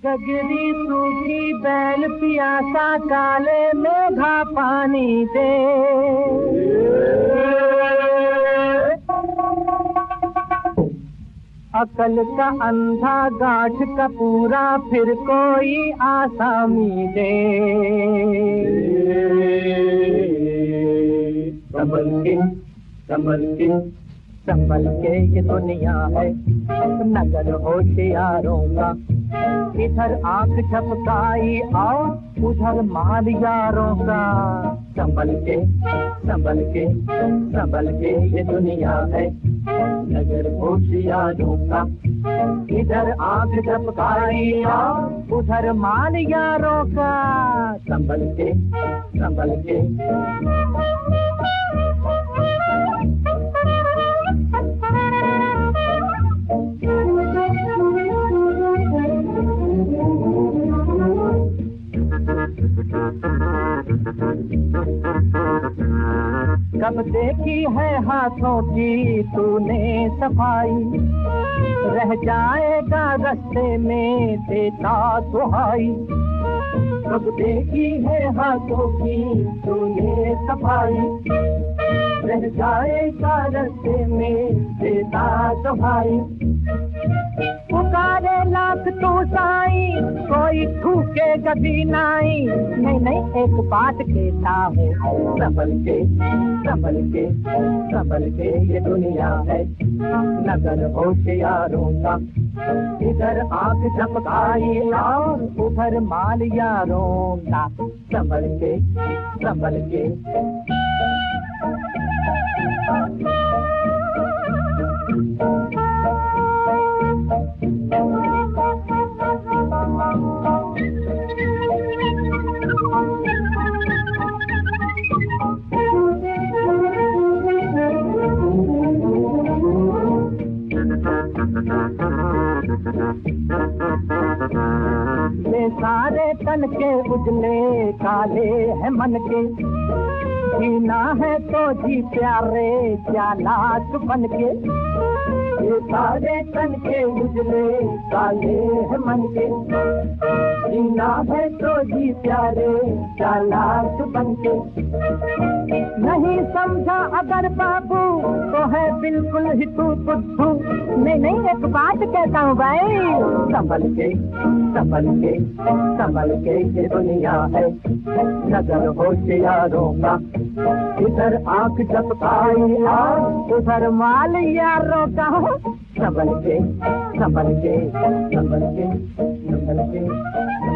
गगरी सूखी बैल पियासा काले मेघा पानी दे। अकल का अंधा गांठ का पूरा फिर कोई आसामी दे। संभल के ये दुनिया है नगर होशियारों का। इधर आंख झपकाई और उधर माल यारों का। संभल के ये दुनिया है नगर होशियारों का। इधर आंख झपकाई और उधर माल यारों का। संभल के कब देखी है हाथों की तूने सफाई। रह जाएगा रास्ते में देता दुहाई। कब देखी है हाथों की तूने सफाई। रह जाएगा रास्ते में देता दुहाई। पुकारे लाख तू साई कोई ठूकेगा भी नहीं। नहीं एक बात कहता हूँ संभल के ये दुनिया है नगर होशियारों का। इधर आंख झपकाई और उधर माल यारों का। संभल के ये सारे तन के उजले काले हैं मन के। जीना है तो जी प्यारे क्या लाश बन के। ये सारे तन के उजले काले हैं मन के। जीना है तो जी प्यारे क्या लाश बन के। नहीं समझा अगर बाबू तो है बिल्कुल ही तू बुद्धू। नहीं एक बात कहता हूँ भाई संभल के ये दुनिया है नगर होशियारों का। इधर आंख झपकाई और उधर माल यारों का। संभल के